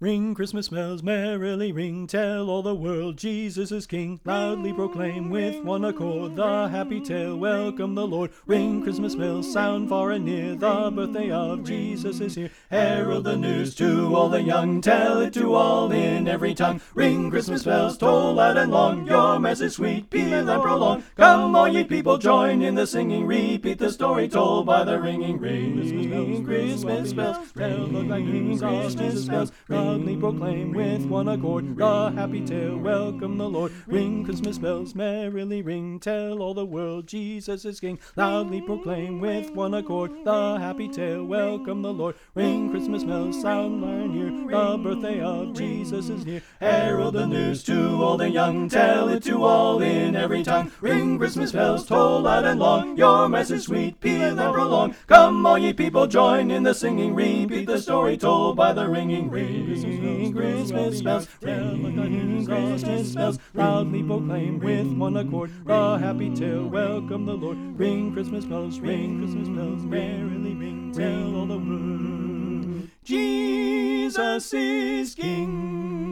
Ring Christmas bells, merrily ring, tell all the world Jesus is King. Loudly proclaim with one accord the happy tale, welcome the Lord. Ring Christmas bells, sound far and near, the birthday of Jesus is here. Herald the news to all the young, tell it to all in every tongue. Ring Christmas bells, toll loud and long, your message sweet, peal and prolong. Come all ye people, join in the singing, repeat the story told by the ringing ring. Christmas bells, tell the glad news of Jesus bells. Loudly proclaim with one accord the happy tale, welcome the Lord. Ring Christmas bells, merrily ring, tell all the world Jesus is King. Loudly proclaim with one accord the happy tale, welcome the Lord. Ring Christmas bells, sound far and near, the birthday of Jesus is near. Herald the news to all the young, tell it to all in every tongue. Ring Christmas bells, toll loud and long, your message sweet, peal and prolong. Come all ye people, join in the singing, repeat the story told by the ringing ring. Christmas bells, ring Christmas bells, loudly proclaim with one accord the happy tale, welcome the Lord. Ring Christmas bells, merrily ring, tell all the world Jesus is King.